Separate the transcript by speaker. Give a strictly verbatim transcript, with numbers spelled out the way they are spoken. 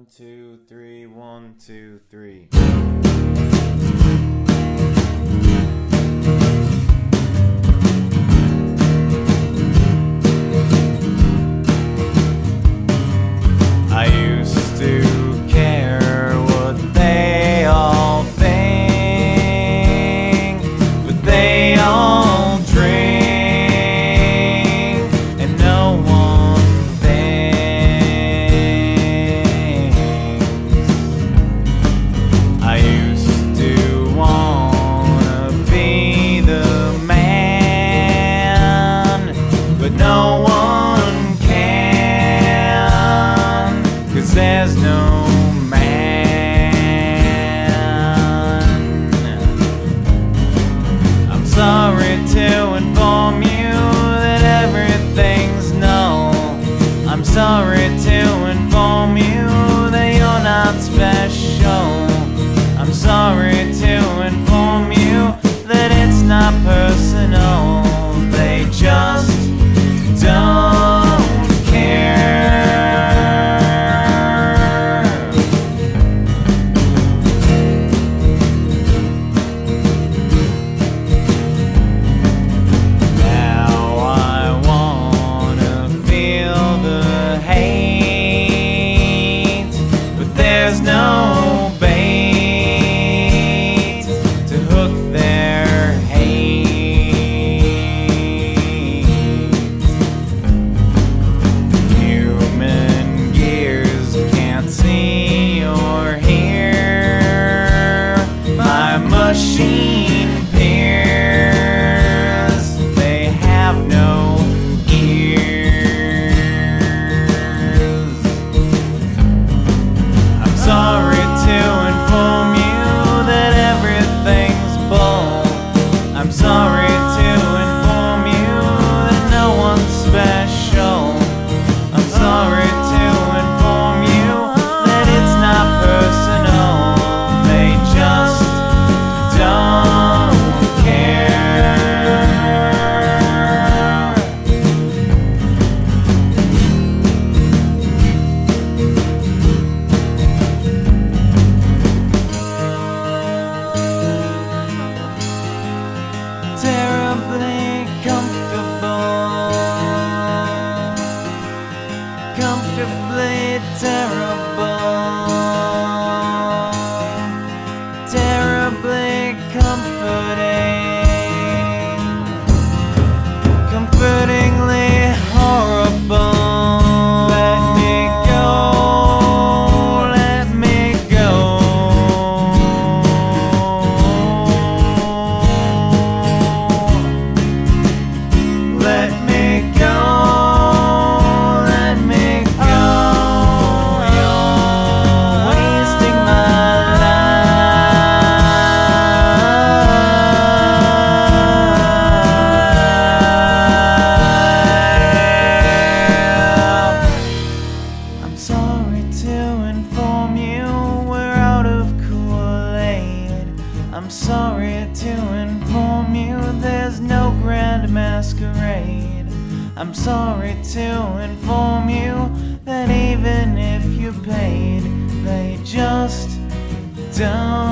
Speaker 1: two, three, one, two, three. I used to care what they all think, but they all drink, and no one thinks. I used to wanna be the man, but no one can, 'cause there's no man. I'm sorry to inform you that everything's null. I'm sorry to inform you that you're not special. I'm sorry to inform you that it's not personal. They just don't care. Now I wanna feel the hate, but there's no bait to hook their hate. Human gears can't see or hear my machine peers. They have no ears. I'm sorry to inform you that everything's bull. I'm sorry to inform you that no one's special. I'm sorry to inform you that it's not personal. They just don't care. Terribly comfortable, comfortably terrible, terribly comforting, comfortingly horrible. Let me go, let me go. Let me go, let me go. You're wasting my life. I'm sorry to inform you we're out of Kool-Aid. I'm sorry to inform you there's no grand masquerade. I'm sorry to inform you that even if you paid, they just don't